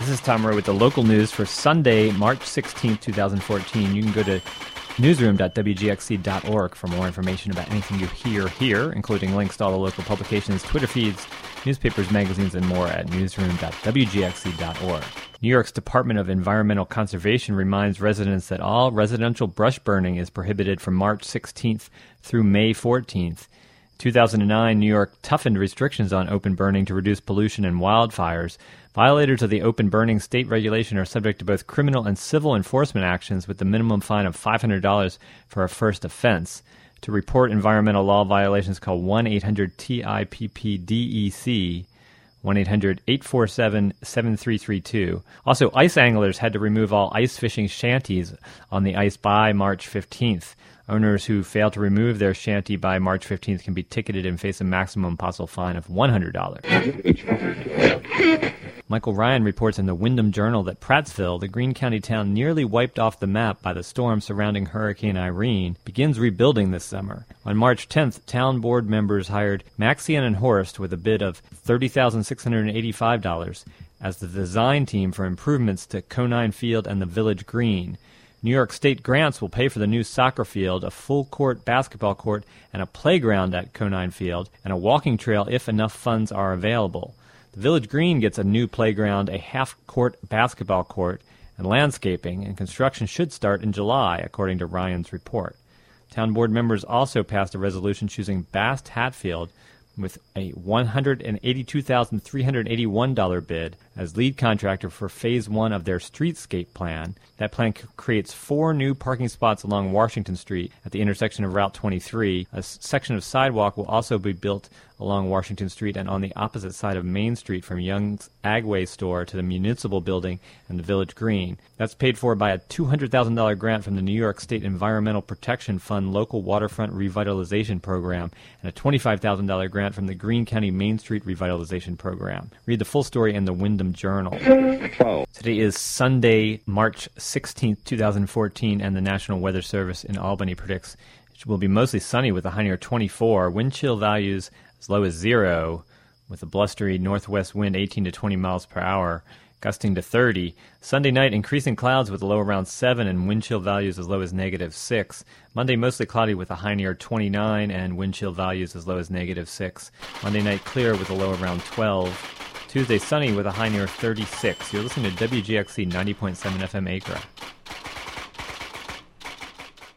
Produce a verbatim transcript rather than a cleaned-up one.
This is Tom Rowe with the local news for Sunday, March sixteenth, twenty fourteen. You can go to newsroom dot w g x c dot org for more information about anything you hear here, including links to all the local publications, Twitter feeds, newspapers, magazines, and more at newsroom dot w g x c dot org. New York's Department of Environmental Conservation reminds residents that all residential brush burning is prohibited from March sixteenth through May fourteenth. In two thousand nine, New York toughened restrictions on open burning to reduce pollution and wildfires. Violators of the open burning state regulation are subject to both criminal and civil enforcement actions with the minimum fine of five hundred dollars for a first offense. To report environmental law violations, call one eight hundred T I P P D E C, one eight hundred eight four seven seven three three two. Also, ice anglers had to remove all ice fishing shanties on the ice by March fifteenth. Owners who fail to remove their shanty by March fifteenth can be ticketed and face a maximum possible fine of one hundred dollars. Michael Ryan reports in the Windham Journal that Prattsville, the Greene County town nearly wiped off the map by the storm surrounding Hurricane Irene, begins rebuilding this summer. On March tenth, town board members hired Maxian and Horst with a bid of thirty thousand six hundred eighty-five dollars as the design team for improvements to Conine Field and the Village Green. New York State grants will pay for the new soccer field, a full-court basketball court, and a playground at Conine Field, and a walking trail if enough funds are available. The Village Green gets a new playground, a half-court basketball court, and landscaping, and construction should start in July, according to Ryan's report. Town board members also passed a resolution choosing Bast Hatfield with a one hundred eighty-two thousand three hundred eighty-one dollars bid as lead contractor for Phase one of their streetscape plan. That plan c- creates four new parking spots along Washington Street at the intersection of Route twenty-three. A s- section of sidewalk will also be built along Washington Street and on the opposite side of Main Street from Young's Agway store to the Municipal Building and the Village Green. That's paid for by a two hundred thousand dollars grant from the New York State Environmental Protection Fund Local Waterfront Revitalization Program and a twenty-five thousand dollars grant from the Greene County Main Street Revitalization Program. Read the full story in the Windham Journal. Today is Sunday, March sixteenth, twenty fourteen, and the National Weather Service in Albany predicts it will be mostly sunny with a high near twenty-four. Wind chill values as low as zero, with a blustery northwest wind eighteen to twenty miles per hour, gusting to thirty. Sunday night, increasing clouds with a low around seven and wind chill values as low as negative six. Monday, mostly cloudy with a high near twenty-nine and wind chill values as low as negative six. Monday night, clear with a low around twelve. Tuesday, sunny with a high near thirty-six. You're listening to W G X C ninety point seven F M Acre.